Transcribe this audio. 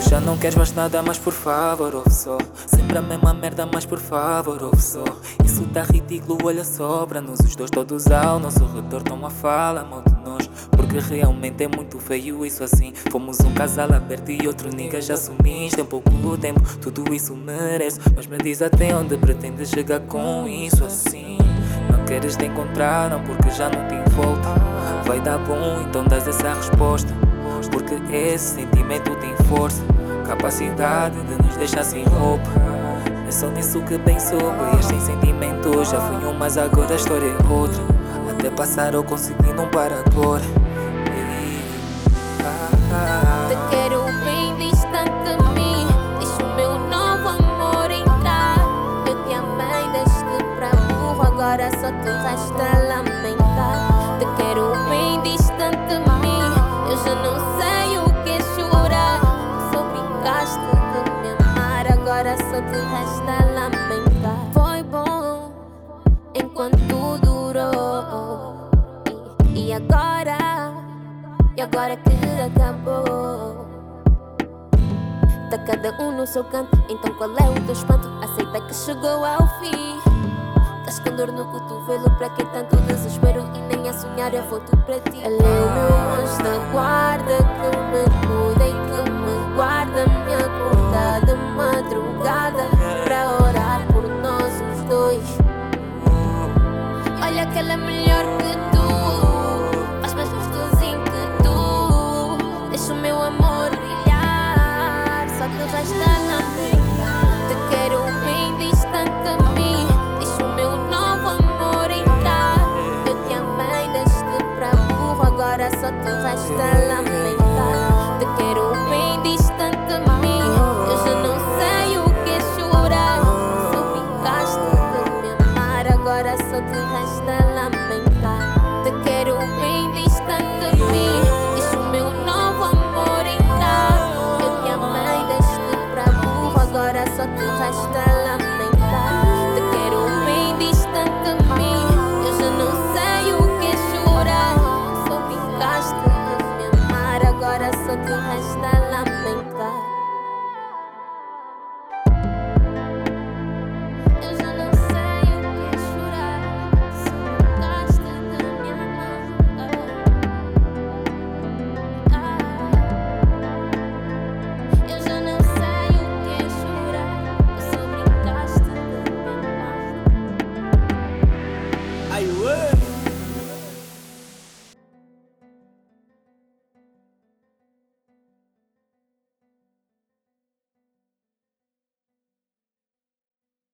já não queres mais nada, mas por favor, ouve só. Sempre a mesma merda, mas por favor, ouve só. Isso tá ridículo, olha só para nós. Os dois todos ao nosso redor estão a falar mal de nós, porque realmente é muito feio isso assim. Fomos um casal aberto e outro nigga já sumiste em pouco tempo. Tudo isso merece, mas me diz até onde pretendes chegar com isso assim. Não queres te encontrar, não, porque já não tem volta. Vai dar bom, então dás essa resposta, porque esse sentimento tem força, capacidade de nos deixar sem roupa. É só nisso que penso, pois sem sentimento já fui um, mas agora a história é outra. Até passar eu consegui não parar agora. Te quero bem distante de mim, deixa o meu novo amor entrar. Eu te amei, deste pra burro, agora só te resta lamentar. Te quero bem distante de mim, eu já não sei o que é chorar. Só brincaste de me amar, agora só te resta lamentar. Foi bom enquanto durou, e agora que acabou. Tá cada um no seu canto, então qual é o teu espanto? Aceita que chegou ao fim. Estás com dor no cotovelo, pra que tanto desespero? E nem a sonhar eu volto pra ti. Ele é o meu anjo da guarda, que me cuida e que me guarda. Me acorda de madrugada pra orar por nós os dois. Olha que ela é melhor.